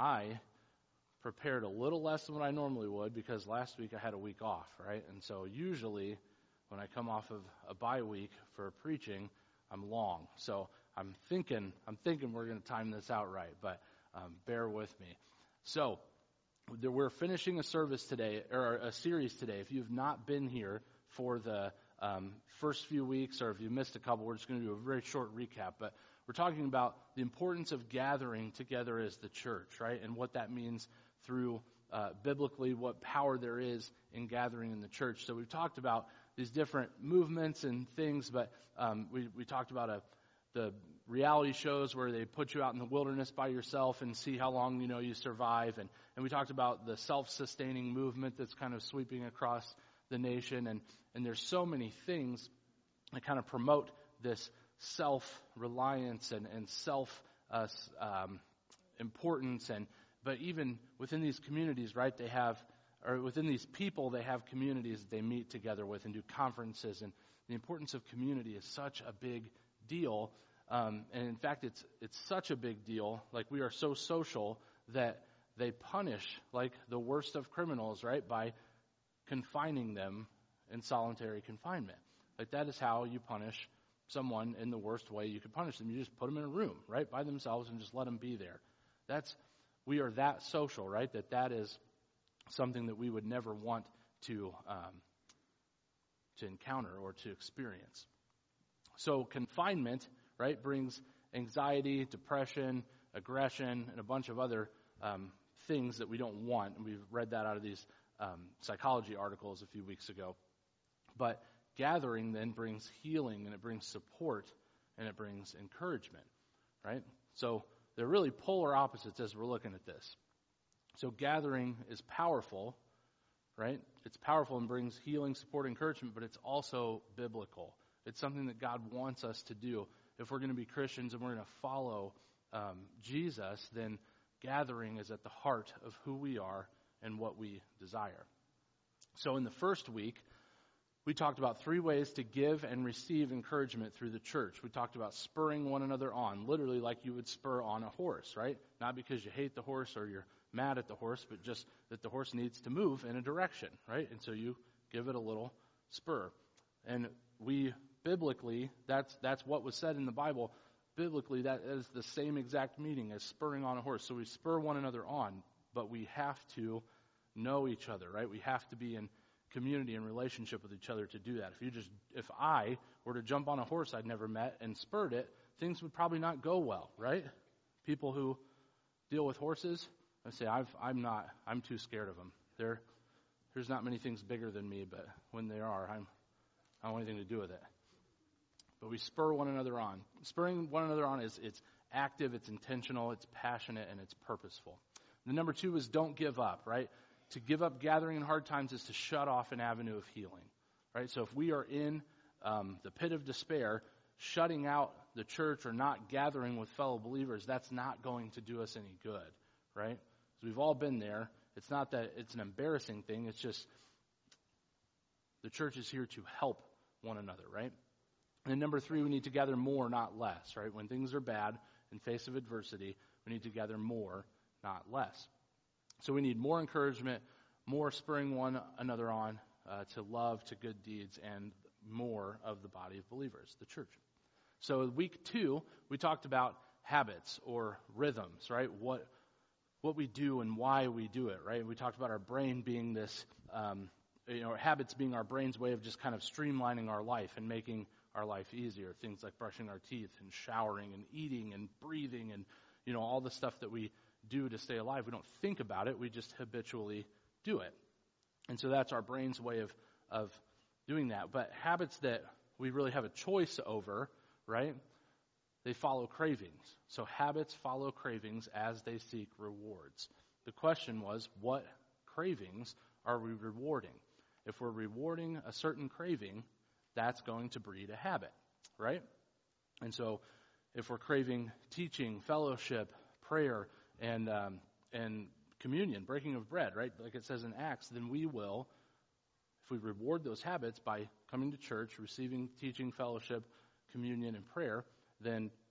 I prepared a little less than what I normally would because last week I had a week off, right? And so usually when I come off of a bye week for preaching, I'm long. So I'm thinking we're going to time this out right, but bear with me. So we're finishing a service today, or a series today. If you've not been here for the first few weeks, or if you missed a couple, we're just going to do a very short recap. But we're talking about the importance of gathering together as the church, right? And what that means through biblically, what power there is in gathering in the church. So we've talked about these different movements and things, but we talked about the reality shows where they put you out in the wilderness by yourself and see how long you survive, and we talked about the self-sustaining movement that's kind of sweeping across the nation, and there's so many things that kind of promote this self-reliance and self-importance, but even within these communities, right, within these people, they have communities that they meet together with and do conferences, and the importance of community is such a big deal. And in fact, it's such a big deal, like we are so social that they punish like the worst of criminals, right, by confining them in solitary confinement. Like that is how you punish someone in the worst way you could punish them. You just put them in a room, right, by themselves and just let them be there. We are that social, right, that is something that we would never want to encounter or to experience. So confinement, right, brings anxiety, depression, aggression, and a bunch of other things that we don't want. And we've read that out of these psychology articles a few weeks ago. But gathering then brings healing, and it brings support, and it brings encouragement, right? So they're really polar opposites as we're looking at this. So gathering is powerful, right? It's powerful and brings healing, support, encouragement, but it's also biblical. It's something that God wants us to do. If we're going to be Christians and we're going to follow Jesus, then gathering is at the heart of who we are and what we desire. So in the first week, we talked about 3 ways to give and receive encouragement through the church. We talked about spurring one another on, literally like you would spur on a horse, right? Not because you hate the horse or you're mad at the horse, but just that the horse needs to move in a direction, right? And so you give it a little spur. And biblically, that's what was said in the Bible. Biblically, that is the same exact meaning as spurring on a horse. So we spur one another on, but we have to know each other, right? We have to be in community and relationship with each other to do that. If I were to jump on a horse I'd never met and spurred it, things would probably not go well, right? People who deal with horses, I say I'm too scared of them. There's not many things bigger than me, but when they are, I don't want anything to do with it. But we spur one another on. Spurring one another on it's active, it's intentional, it's passionate, and it's purposeful. The number 2 is don't give up, right? To give up gathering in hard times is to shut off an avenue of healing, right? So if we are in the pit of despair, shutting out the church or not gathering with fellow believers, that's not going to do us any good, right? Because we've all been there. It's not that it's an embarrassing thing. It's just the church is here to help one another, right? And number 3, we need to gather more, not less, right? When things are bad, in face of adversity, we need to gather more, not less. So we need more encouragement, more spurring one another on to love, to good deeds, and more of the body of believers, the church. So week 2, we talked about habits or rhythms, right? What we do and why we do it, right? We talked about our brain being this, habits being our brain's way of just kind of streamlining our life and making our life easier. Things like brushing our teeth and showering and eating and breathing and, all the stuff that we do to stay alive. We don't think about it. We just habitually do it. And so that's our brain's way of doing that. But habits that we really have a choice over, right, they follow cravings. So habits follow cravings as they seek rewards. The question was, what cravings are we rewarding? If we're rewarding a certain craving, that's going to breed a habit, right? And so if we're craving teaching, fellowship, prayer, and communion, breaking of bread, right, like it says in Acts, then we will, if we reward those habits by coming to church, receiving teaching, fellowship, communion, and prayer, then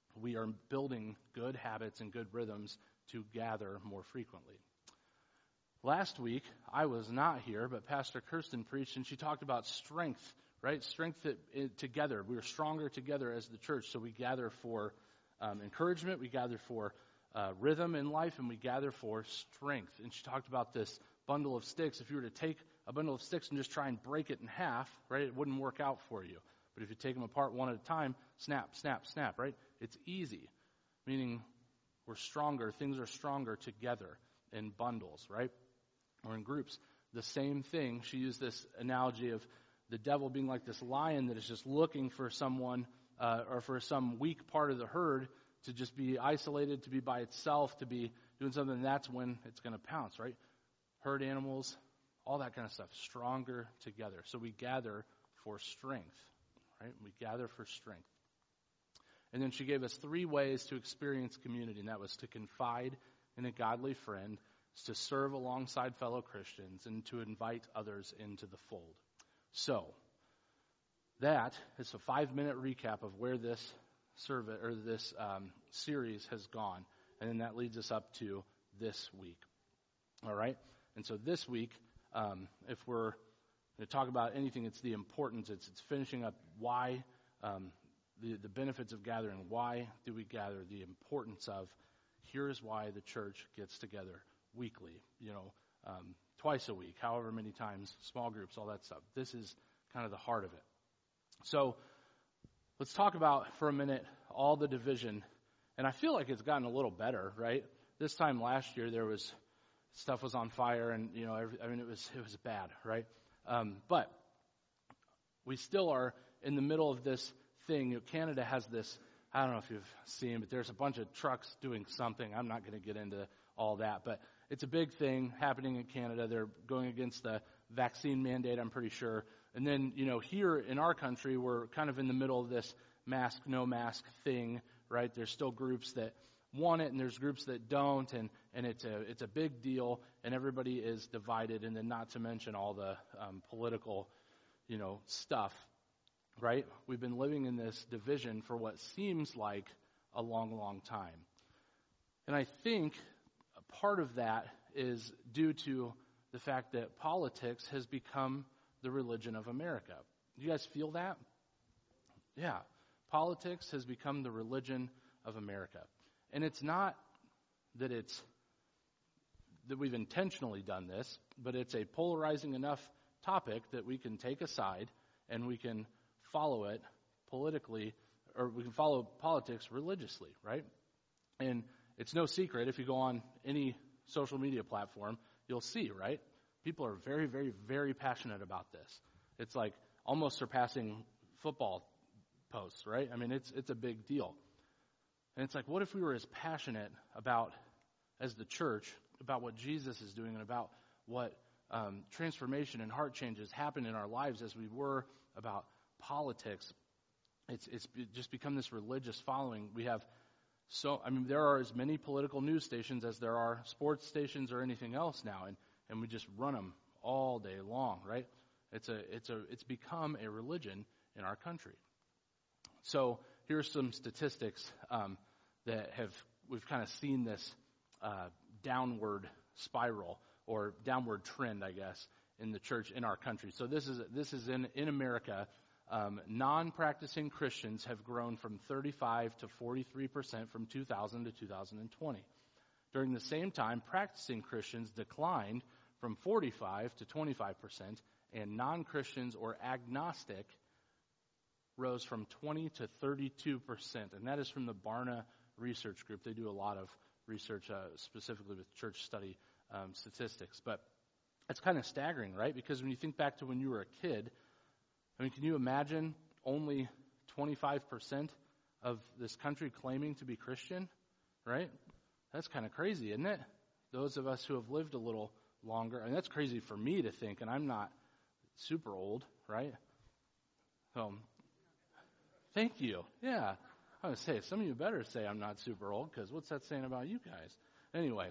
we are building good habits and good rhythms to gather more frequently. Last week, I was not here, but Pastor Kirsten preached, and she talked about strength, right? Strength together. We are stronger together as the church, so we gather for encouragement, we gather for rhythm in life, and we gather for strength. And she talked about this bundle of sticks. If you were to take a bundle of sticks and just try and break it in half, right, it wouldn't work out for you. But if you take them apart one at a time, snap, snap, snap, right? It's easy, meaning we're stronger. Things are stronger together in bundles, right? Or in groups. The same thing. She used this analogy of the devil being like this lion that is just looking for someone or for some weak part of the herd to just be isolated, to be by itself, to be doing something. And that's when it's going to pounce, right? Herd animals, all that kind of stuff. Stronger together. So we gather for strength, right? We gather for strength. And then she gave us 3 ways to experience community, and that was to confide in a godly friend, to serve alongside fellow Christians, and to invite others into the fold. So, that is a 5-minute recap of where this survey or this series has gone, and then that leads us up to this week. All right? And so this week, if we're going to talk about anything, it's the importance. It's finishing up why the benefits of gathering. Why do we gather? The importance of here's why the church gets together weekly, twice a week, however many times, small groups, all that stuff. This is kind of the heart of it. So let's talk about for a minute all the division. And I feel like it's gotten a little better, right? This time last year stuff was on fire, and it was bad, right? But we still are in the middle of this thing. Canada has this, I don't know if you've seen, but there's a bunch of trucks doing something. I'm not going to get into all that, but it's a big thing happening in Canada. They're going against the vaccine mandate, I'm pretty sure. And then, here in our country, we're kind of in the middle of this mask, no mask thing, right? There's still groups that want it, and there's groups that don't, and it's a big deal, and everybody is divided, and then not to mention all the political, stuff, right? We've been living in this division for what seems like a long, long time. And I think a part of that is due to the fact that politics has become the religion of America. Do you guys feel that? Yeah. Politics has become the religion of America. And it's not that we've intentionally done this, but it's a polarizing enough topic that we can take a side and we can follow it politically, or we can follow politics religiously, right? And it's no secret, if you go on any social media platform, you'll see, right? People are very, very, very passionate about this. It's like almost surpassing football posts, right? I mean, it's a big deal. And it's like, what if we were as passionate about, as the church, about what Jesus is doing and about what transformation and heart changes happen in our lives as we were about politics? It's just become this religious following. We have there are as many political news stations as there are sports stations or anything else now, and we just run them all day long, right? It's become a religion in our country. So here's some statistics that we've kind of seen this downward spiral or downward trend, I guess, in the church in our country. So this is in America. Non-practicing Christians have grown from 35 to 43% from 2000 to 2020. During the same time, practicing Christians declined from 45 to 25%, and non-Christians or agnostic rose from 20 to 32%. And that is from the Barna Research Group. They do a lot of research specifically with church study statistics. But it's kind of staggering, right? Because when you think back to when you were a kid, can you imagine only 25% of this country claiming to be Christian, right? That's kind of crazy, isn't it? Those of us who have lived a little longer, and that's crazy for me to think, and I'm not super old, right? So, thank you. Yeah. I was going to say, some of you better say I'm not super old, because what's that saying about you guys? Anyway,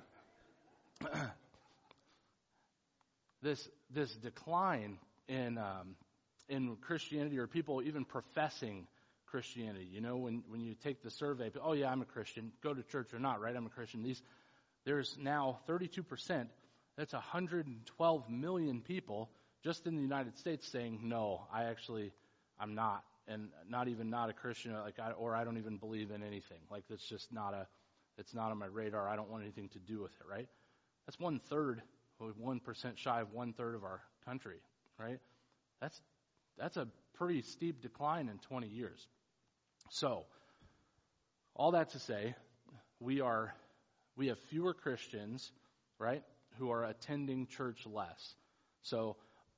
this decline in Christianity, or people even professing Christianity. You know, when you take the survey, oh yeah, I'm a Christian. Go to church or not, right? I'm a Christian. There's now 32%. That's 112 million people just in the United States saying, no, I'm not, and not a Christian, or I don't even believe in anything. Like, that's just it's not on my radar. I don't want anything to do with it, right? That's 1/3, 1% shy of 1/3 of our country, right? That's a pretty steep decline in 20 years. So, all that to say, we have fewer Christians, right, who are attending church less. So,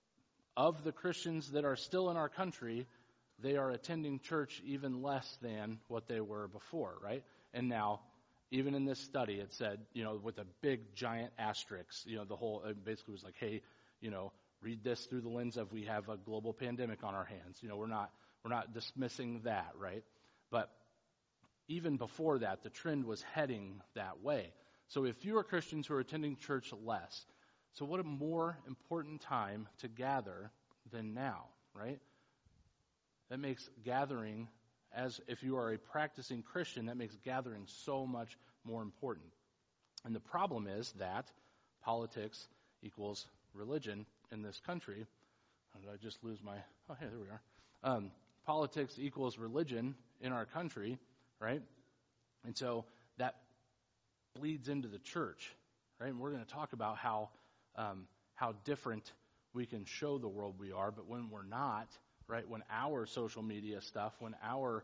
of the Christians that are still in our country, they are attending church even less than what they were before, right? And now, even in this study, it said, with a big giant asterisk, it basically was like, hey, read this through the lens of we have a global pandemic on our hands. We're not dismissing that, right? But even before that, the trend was heading that way. So we have fewer Christians who are attending church less. So what a more important time to gather than now, right? That makes gathering, as if you are a practicing Christian, that makes gathering so much more important. And the problem is that politics equals religion in this country. Did I just lose my... Oh, hey, there we are. Politics equals religion in our country, right? And so that bleeds into the church, right? And we're going to talk about how different we can show the world we are, but when we're not, right? When our social media stuff, when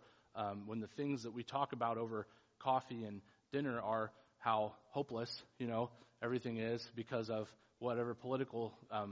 the things that we talk about over coffee and dinner are how hopeless, everything is because of whatever political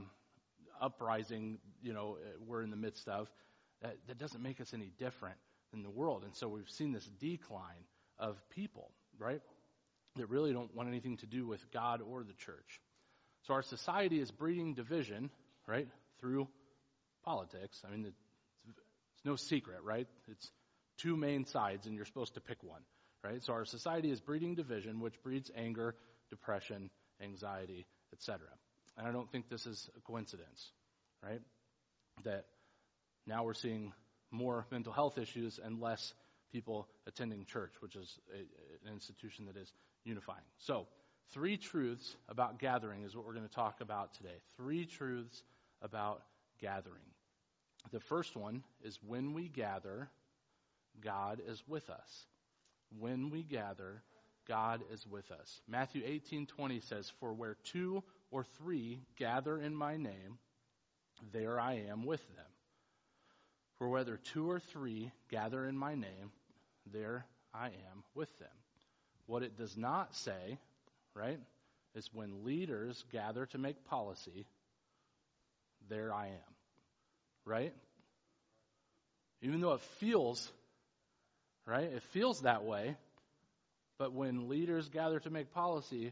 uprising, we're in the midst of, that doesn't make us any different than the world. And so we've seen this decline of people, right, that really don't want anything to do with God or the church. So our society is breeding division, right, through politics. I mean, it's no secret, right? It's two main sides, and you're supposed to pick one, right? So our society is breeding division, which breeds anger, depression, anxiety, etc. And I don't think this is a coincidence, right? That now we're seeing more mental health issues and less people attending church, which is an institution that is unifying. So, 3 truths about gathering is what we're going to talk about today. 3 truths about gathering. The first one is when we gather, God is with us. When we gather, God is with us. Matthew 18:20 says, "For where 2 or 3 gather in my name, there I am with them." For whether 2 or 3 gather in my name, there I am with them. What it does not say, right, is when leaders gather to make policy, there I am, right? Even though it feels, right, it feels that way, but when leaders gather to make policy, it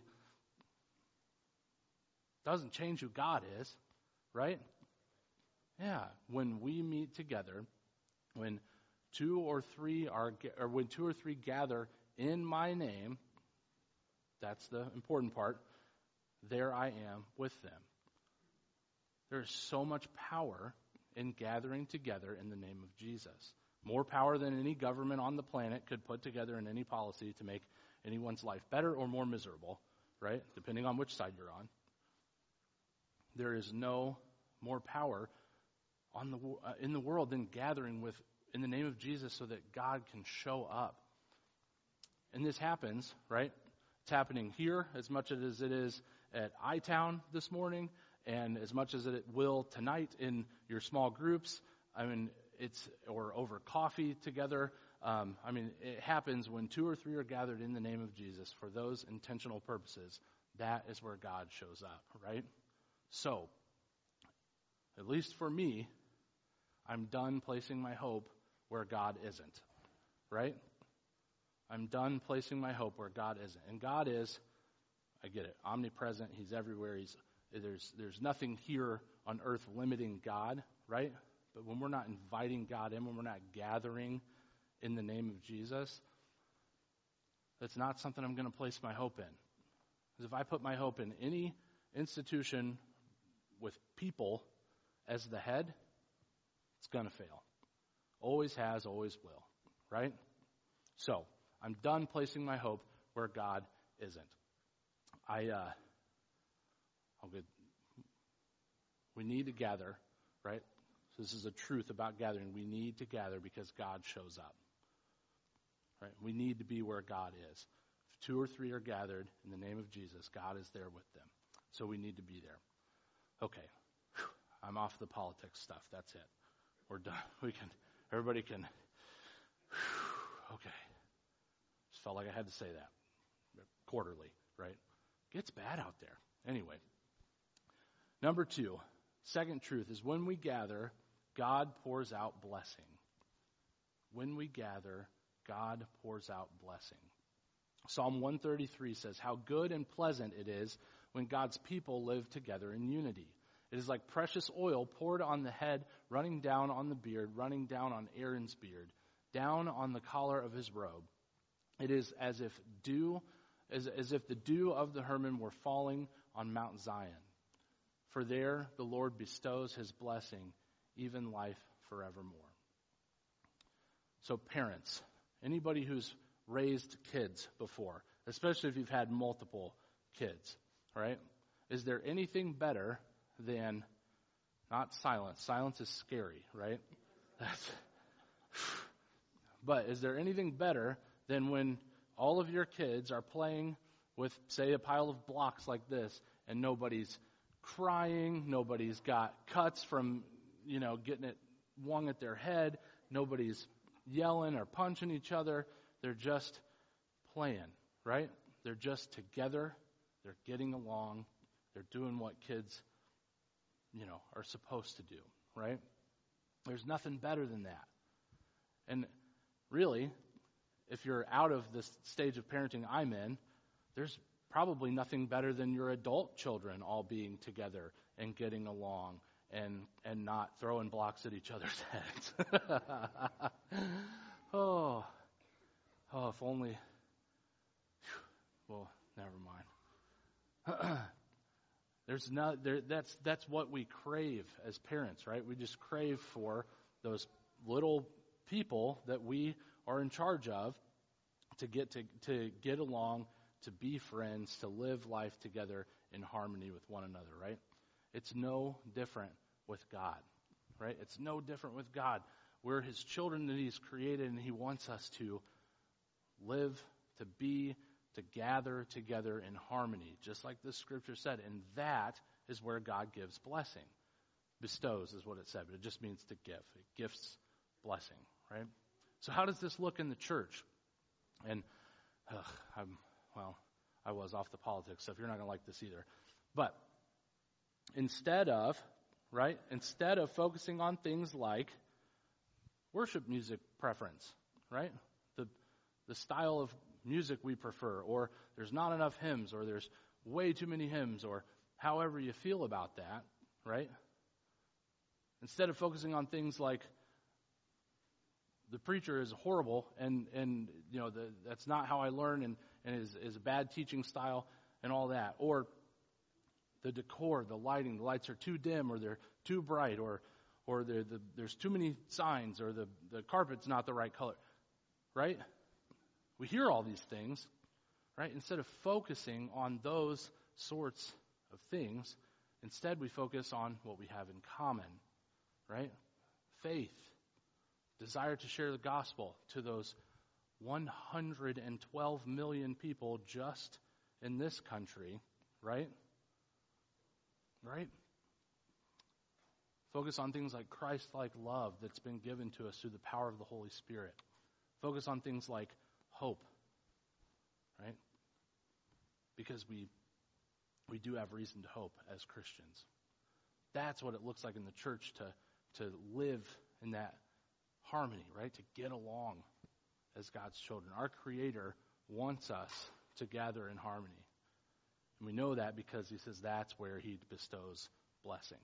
doesn't change who God is, right? Yeah, when we meet together, when 2 or 3 gather in my name, that's the important part, there I am with them. There's so much power in gathering together in the name of Jesus. More power than any government on the planet could put together in any policy to make anyone's life better or more miserable, right? Depending on which side you're on. There is no more power in the world than gathering in the name of Jesus so that God can show up. And this happens, right? It's happening here as much as it is at iTown this morning, and as much as it will tonight in your small groups. I mean, or over coffee together. It happens when 2 or 3 are gathered in the name of Jesus for those intentional purposes. That is where God shows up, right? So, at least for me, I'm done placing my hope where God isn't, right? I'm done placing my hope where God isn't. And God is, I get it, omnipresent. He's everywhere. There's nothing here on earth limiting God, right? But when we're not inviting God in, when we're not gathering in the name of Jesus, that's not something I'm going to place my hope in. Because if I put my hope in any institution with people as the head, it's going to fail. Always has, always will. right? So, I'm done placing my hope where God isn't. We need to gather, right? So this is a truth about gathering. We need to gather because God shows up, right? We need to be where God is. If 2 or 3 are gathered in the name of Jesus, God is there with them. So we need to be there. Okay, I'm off the politics stuff. That's it. We're done. Everybody can. Okay. Just felt like I had to say that. Quarterly, right? Gets bad out there. Anyway. Number 2, second truth is when we gather, God pours out blessing. When we gather, God pours out blessing. Psalm 133 says, "How good and pleasant it is when God's people live together in unity. It is like precious oil poured on the head, running down on the beard, running down on Aaron's beard, down on the collar of his robe. It is as if the dew of the Hermon were falling on Mount Zion. For there the Lord bestows his blessing, even life forevermore." So parents, anybody who's raised kids before, especially if you've had multiple kids, right? Is there anything better than not silence? Silence is scary, right? But is there anything better than when all of your kids are playing with, say, a pile of blocks like this, and nobody's crying, nobody's got cuts from, getting it wung at their head, nobody's yelling or punching each other, they're just playing, right? They're just together, they're getting along, they're doing what kids, are supposed to do, right? There's nothing better than that. And really, if you're out of this stage of parenting I'm in, there's probably nothing better than your adult children all being together and getting along and not throwing blocks at each other's heads. Oh, if only. Well, never mind. That's what we crave as parents, right? We just crave for those little people that we are in charge of to get along, to be friends, to live life together in harmony with one another, right? It's no different with God, right? It's no different with God. We're his children that he's created, and he wants us to live, to be, to gather together in harmony, just like this scripture said. And that is where God gives blessing. Bestows is what it said, but it just means to give. It gifts blessing, right? So how does this look in the church? And I was off the politics stuff. You're not going to like this either. But instead of focusing on things like worship music preference, right? The style of music we prefer, or there's not enough hymns, or there's way too many hymns, or however you feel about that, right? Instead of focusing on things like the preacher is horrible, and that's not how I learn, and is a bad teaching style, and all that, or the decor, the lighting, the lights are too dim, or they're too bright, or there's too many signs, or the carpet's not the right color, right? We hear all these things, right? Instead of focusing on those sorts of things, instead we focus on what we have in common, right? Faith, desire to share the gospel to those 112 million people just in this country, right? Right? Focus on things like Christ-like love that's been given to us through the power of the Holy Spirit. Focus on things like hope, right? Because we do have reason to hope as Christians. That's what it looks like in the church to live in that harmony, right? To get along as God's children. Our Creator wants us to gather in harmony. And we know that because he says that's where he bestows blessing.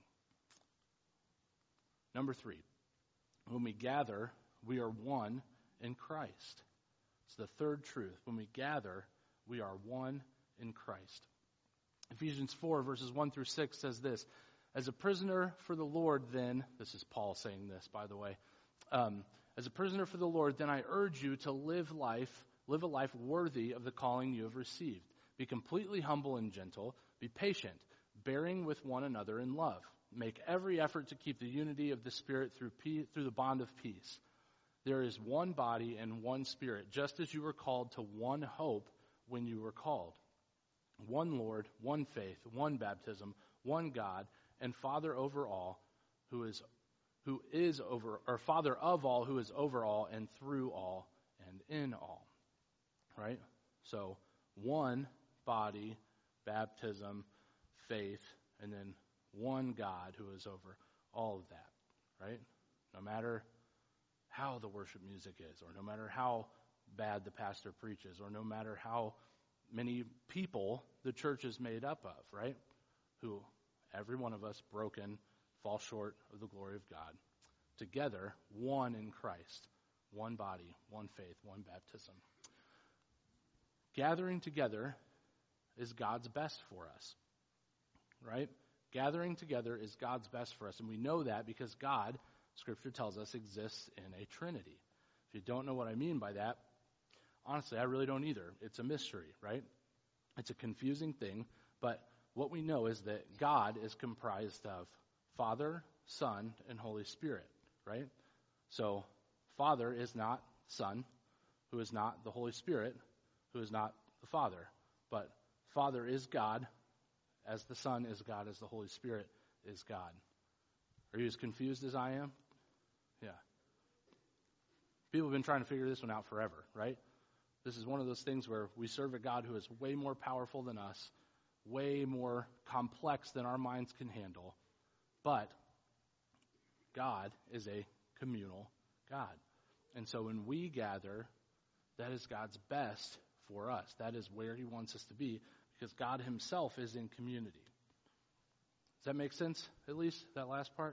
Number 3, when we gather, we are one in Christ. It's the third truth. When we gather, we are one in Christ. Ephesians 4, verses 1 through 6 says this: "As a prisoner for the Lord, then," this is Paul saying this, by the way, As a prisoner for the Lord, then I urge you to live a life worthy of the calling you have received. Be completely humble and gentle. Be patient, bearing with one another in love. Make every effort to keep the unity of the Spirit through the bond of peace. There is one body and one Spirit, just as you were called to one hope when you were called. One Lord, one faith, one baptism, one God, and Father over all, Father of all, who is over all and through all and in all. Right? So, one body, baptism, faith, and then one God who is over all of that. Right? No matter how the worship music is, or no matter how bad the pastor preaches, or no matter how many people the church is made up of, right? Who, every one of us, broken, fall short of the glory of God. Together, one in Christ, one body, one faith, one baptism. Gathering together is God's best for us, right? Gathering together is God's best for us, and we know that because God, Scripture tells us, exists in a Trinity. If you don't know what I mean by that, honestly, I really don't either. It's a mystery, right? It's a confusing thing, but what we know is that God is comprised of Father, Son, and Holy Spirit, right? So, Father is not Son, who is not the Holy Spirit, who is not the Father, but Father is God, as the Son is God, as the Holy Spirit is God. Are you as confused as I am? Yeah. People have been trying to figure this one out forever, right? This is one of those things where we serve a God who is way more powerful than us, way more complex than our minds can handle, but God is a communal God. And so when we gather, that is God's best for us. That is where he wants us to be, because God himself is in community. Does that make sense, at least, that last part?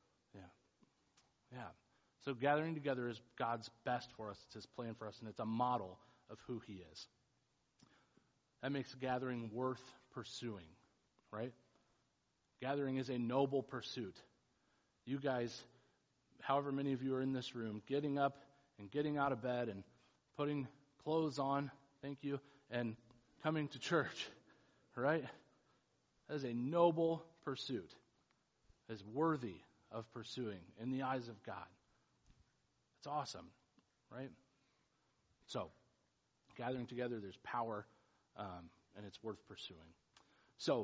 Yeah. So gathering together is God's best for us. It's his plan for us, and it's a model of who he is. That makes gathering worth pursuing, right? Gathering is a noble pursuit. You guys, however many of you are in this room, getting up and getting out of bed and putting clothes on, thank you, and coming to church, right? That is a noble pursuit. It is worthy of pursuing in the eyes of God. It's awesome, right? So, gathering together, there's power, and it's worth pursuing. So,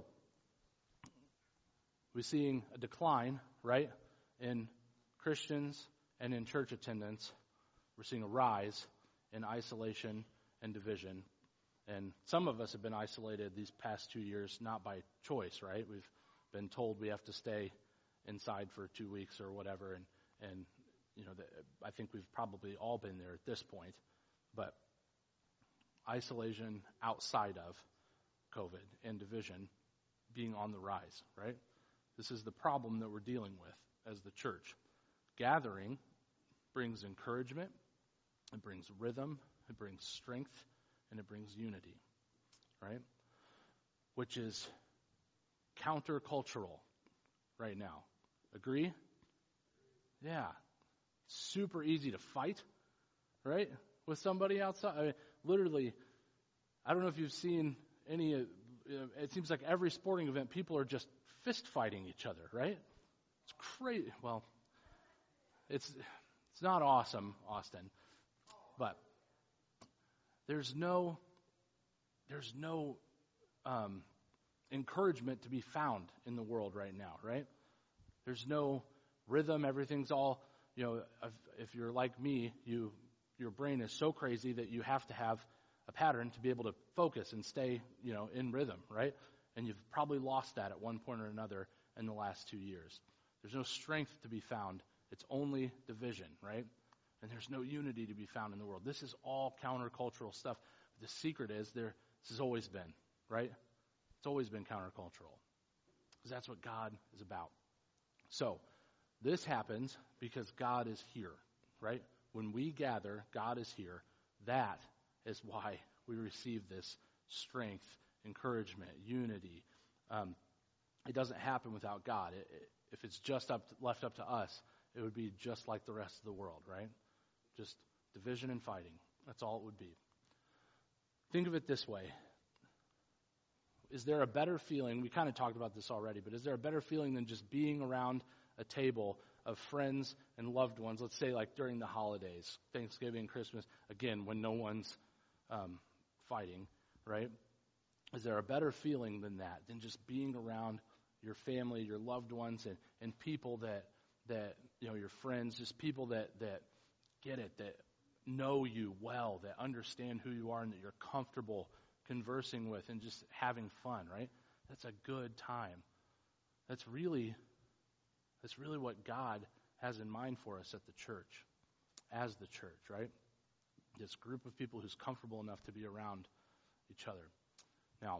we're seeing a decline, right, in Christians and in church attendance. We're seeing a rise in isolation and division. And some of us have been isolated these past 2 years, not by choice, right? We've been told we have to stay inside for 2 weeks or whatever, and you know, I think we've probably all been there at this point. But isolation outside of COVID and division being on the rise, right? This is the problem that we're dealing with as the church. Gathering brings encouragement, it brings rhythm, it brings strength, and it brings unity, right? Which is countercultural right now. Agree? Yeah. Super easy to fight, right? With somebody outside. I mean, literally, I don't know if you've seen any, it seems like every sporting event, people are just fist fighting each other, right? It's crazy. Well, it's not awesome, Austin, but there's no encouragement to be found in the world right now, right? There's no rhythm. Everything's all, you know, if you're like me, your brain is so crazy that you have to have a pattern to be able to focus and stay, you know, in rhythm, right? And you've probably lost that at one point or another in the last 2 years. There's no strength to be found. It's only division, right? And there's no unity to be found in the world. This is all countercultural stuff. The secret is this has always been, right? It's always been countercultural, because that's what God is about. So this happens because God is here, right? When we gather, God is here. That is why we receive this strength, encouragement, unity. It doesn't happen without God. If it's just left up to us, it would be just like the rest of the world, right? Just division and fighting. That's all it would be. Think of it this way. Is there a better feeling? We kind of talked about this already, but is there a better feeling than just being around a table of friends and loved ones? Let's say like during the holidays, Thanksgiving, Christmas, again, when no one's fighting, right? Is there a better feeling than that, than just being around your family, your loved ones, and people that your friends, just people that get it, that know you well, that understand who you are, and that you're comfortable conversing with and just having fun, right? That's a good time. That's really what God has in mind for us at the church, as the church, right? This group of people who's comfortable enough to be around each other. Now,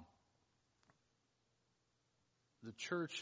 the church,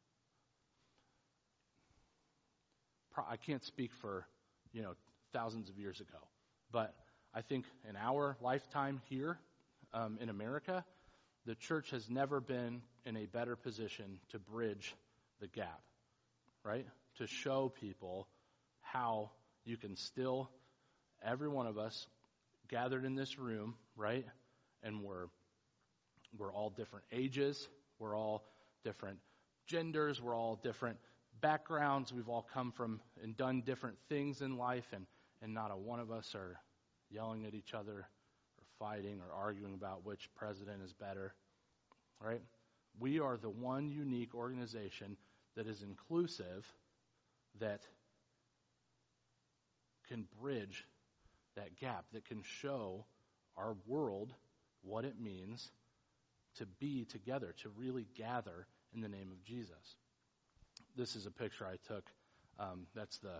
I can't speak for, thousands of years ago, but I think in our lifetime here in America, the church has never been in a better position to bridge the gap, right? To show people how you can still, every one of us gathered in this room, right? And we're all different ages, we're all different genders, we're all different backgrounds, we've all come from and done different things in life, and not a one of us are yelling at each other or fighting or arguing about which president is better, right? We are the one unique organization that is inclusive, that can bridge that gap, that can show our world what it means to be together, to really gather in the name of Jesus. This is a picture I took. That's the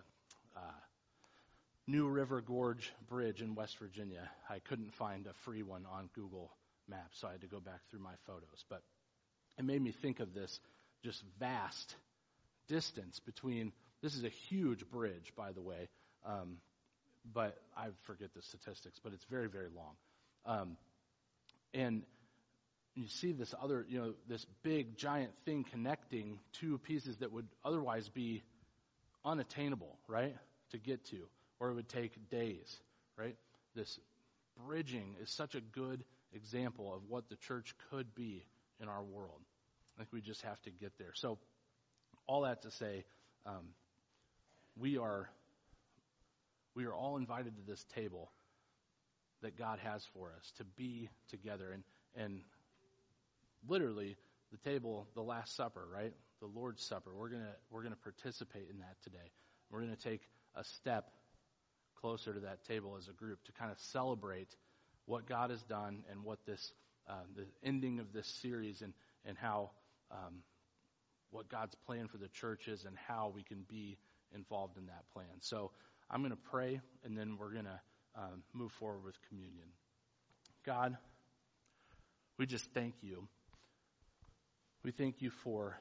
New River Gorge Bridge in West Virginia. I couldn't find a free one on Google Maps, so I had to go back through my photos. But it made me think of this just vast distance between, this is a huge bridge, by the way, but I forget the statistics, but it's very, very long. And you see this other, this big, giant thing connecting two pieces that would otherwise be unattainable, right, to get to, or it would take days, right? This bridging is such a good example of what the church could be in our world. I think we just have to get there. So all that to say, we are all invited to this table that God has for us to be together, and literally the table, the Last Supper, right? The Lord's Supper. We're gonna participate in that today. We're gonna take a step closer to that table as a group to kind of celebrate what God has done and what this the ending of this series and how what God's plan for the church is and how we can be involved in that plan. So I'm going to pray, and then we're going to move forward with communion. God, we just thank you. We thank you for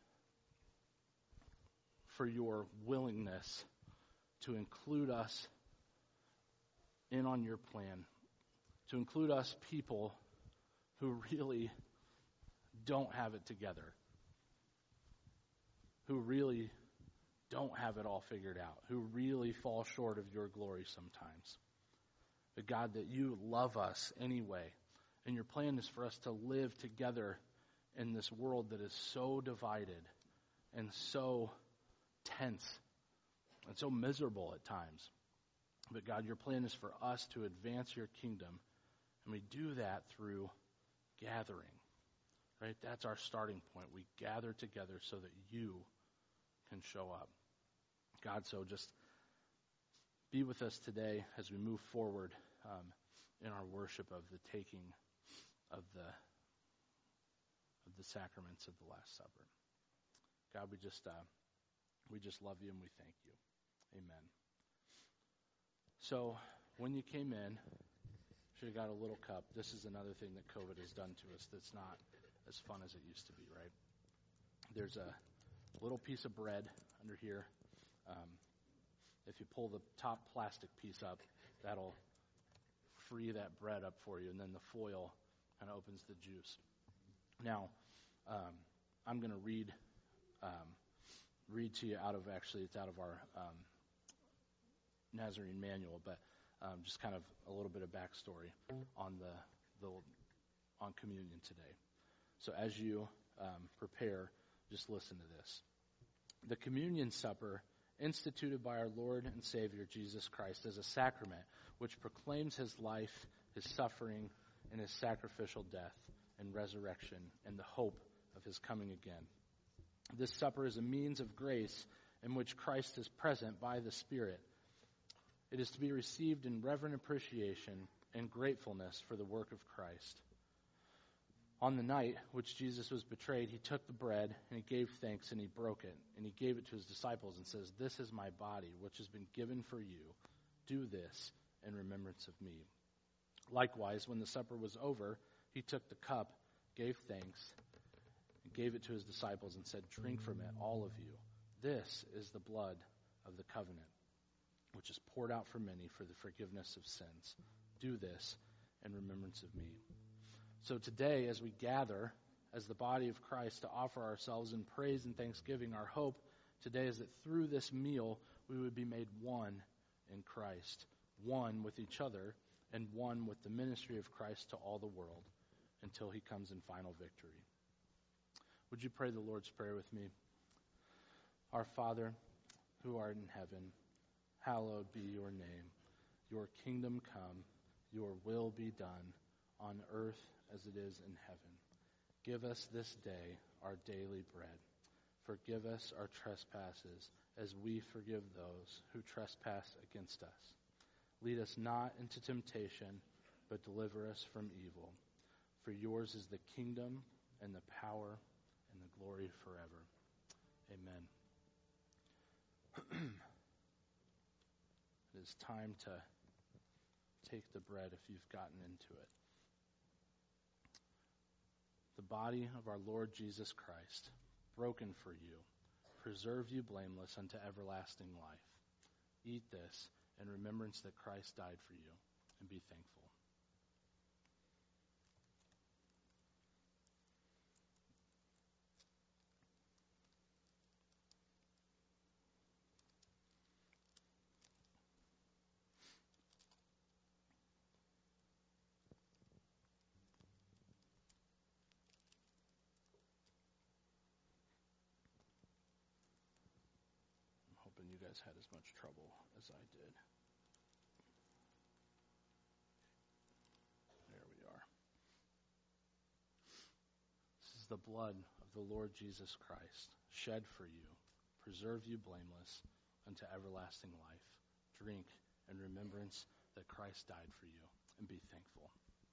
your willingness to include us in on your plan, to include us people who really don't have it together, who really don't have it all figured out, who really fall short of your glory sometimes. But God, that you love us anyway, and your plan is for us to live together in this world that is so divided and so tense and so miserable at times. But God, your plan is for us to advance your kingdom, and we do that through gathering, right? That's our starting point. We gather together so that you can show up. God, so just be with us today as we move forward in our worship of the taking of the sacraments of the Last Supper. God, we just love you and we thank you. Amen. So when you came in, should have got a little cup. This is another thing that COVID has done to us that's not as fun as it used to be, right? There's a little piece of bread under here. If you pull the top plastic piece up, that'll free that bread up for you, and then the foil kind of opens the juice. Now, I'm going to read to you out of, actually, it's out of our Nazarene manual, but just kind of a little bit of backstory on on communion today. So as you prepare, just listen to this. The communion supper instituted by our Lord and Savior Jesus Christ as a sacrament which proclaims his life, his suffering, and his sacrificial death and resurrection and the hope of his coming again. This supper is a means of grace in which Christ is present by the Spirit. It is to be received in reverent appreciation and gratefulness for the work of Christ. On the night which Jesus was betrayed, he took the bread and he gave thanks and he broke it and he gave it to his disciples and says, "This is my body which has been given for you. Do this in remembrance of me." Likewise, when the supper was over, he took the cup, gave thanks, and gave it to his disciples and said, "Drink from it, all of you. This is the blood of the covenant, which is poured out for many for the forgiveness of sins. Do this in remembrance of me." So today, as we gather as the body of Christ to offer ourselves in praise and thanksgiving, our hope today is that through this meal we would be made one in Christ, one with each other, and one with the ministry of Christ to all the world until he comes in final victory. Would you pray the Lord's Prayer with me? Our Father, who art in heaven, hallowed be your name. Your kingdom come, your will be done, on earth as it is in heaven. Give us this day our daily bread. Forgive us our trespasses as we forgive those who trespass against us. Lead us not into temptation, but deliver us from evil. For yours is the kingdom and the power and the glory forever. Amen. It is time to take the bread if you've gotten into it. The body of our Lord Jesus Christ, broken for you, preserve you blameless unto everlasting life. Eat this in remembrance that Christ died for you, and be thankful. Hoping you guys had as much trouble as I did. There we are. This is the blood of the Lord Jesus Christ, shed for you, preserve you blameless unto everlasting life. Drink in remembrance that Christ died for you, and be thankful.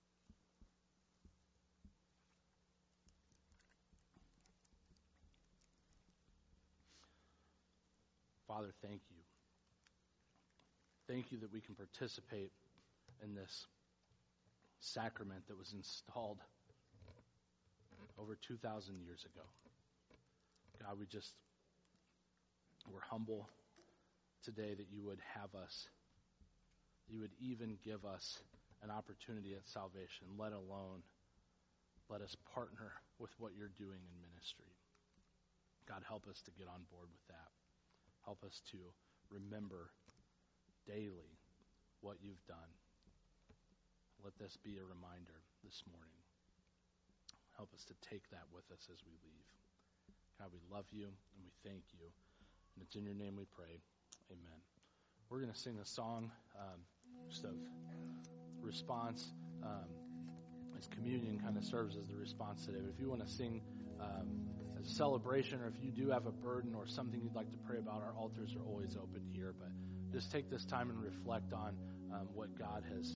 Father, thank you. Thank you that we can participate in this sacrament that was installed over 2,000 years ago. God, we're humble today that you would have us, you would even give us an opportunity at salvation, let alone let us partner with what you're doing in ministry. God, help us to get on board with that. Help us to remember daily what you've done. Let this be a reminder this morning. Help us to take that with us as we leave. God, we love you and we thank you. And it's in your name we pray. Amen. We're going to sing a song just of response as communion kind of serves as the response today. But if you want to sing as a celebration, or if you do have a burden or something you'd like to pray about, our altars are always open here. But just take this time and reflect on what God has